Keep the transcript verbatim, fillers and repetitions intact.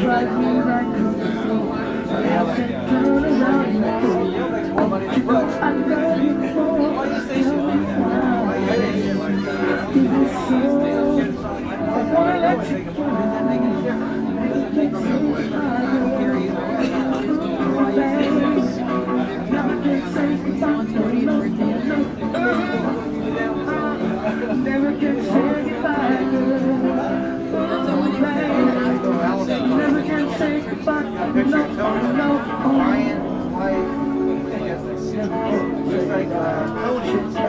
Never can say goodbye, never can say goodbye. No, no, no.